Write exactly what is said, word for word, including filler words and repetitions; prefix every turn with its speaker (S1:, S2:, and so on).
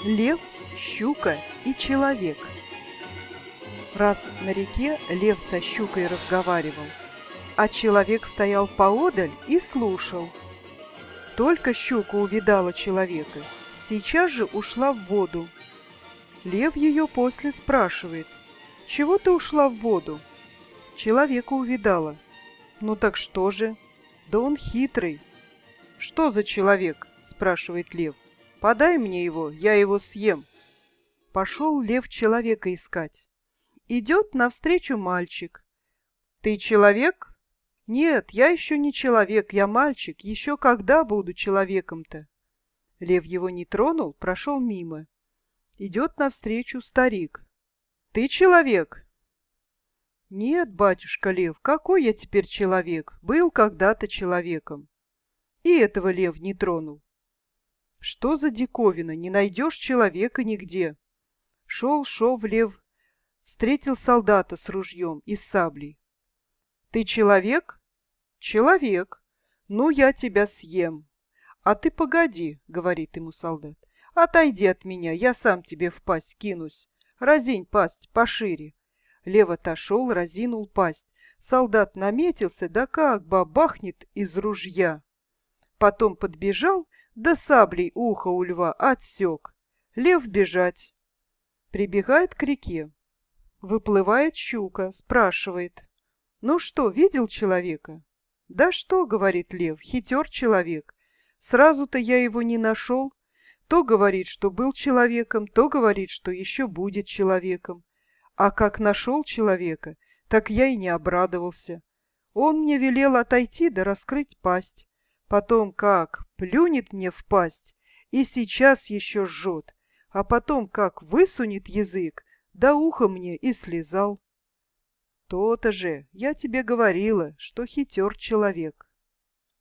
S1: Лев, щука и человек. Раз на реке лев со щукой разговаривал, а человек стоял поодаль и слушал. Только щука увидала человека, сейчас же ушла в воду. Лев ее после спрашивает: «Чего ты ушла в воду?» Человека увидала. «Ну так что же?» «Да он хитрый». «Что за человек?» – спрашивает лев. «Подай мне его, я его съем». Пошел лев человека искать. Идет навстречу мальчик. «Ты человек?» «Нет, я еще не человек, я мальчик. Еще когда буду человеком-то?» Лев его не тронул, прошел мимо. Идет навстречу старик. «Ты человек?» «Нет, батюшка лев, какой я теперь человек? Был когда-то человеком». И этого лев не тронул. Что за диковина, не найдешь человека нигде. Шел-шел лев, встретил солдата с ружьем и с саблей. «Ты человек?» «Человек. Ну, я тебя съем». «А ты погоди», — говорит ему солдат. «Отойди от меня, я сам тебе в пасть кинусь. Разинь пасть пошире». Лев отошел, разинул пасть. Солдат наметился, да как бабахнет из ружья. Потом подбежал, да саблей ухо у льва отсек. Лев бежать. Прибегает к реке. Выплывает щука, спрашивает: «Ну что, видел человека?» «Да что, — говорит лев, — хитер человек. Сразу-то я его не нашел. То говорит, что был человеком, то говорит, что еще будет человеком. А как нашел человека, так я и не обрадовался. Он мне велел отойти да раскрыть пасть. Потом как плюнет мне в пасть и сейчас еще жжет, а потом как высунет язык, да ухо мне и слезал». То-то же, я тебе говорила, что хитер человек.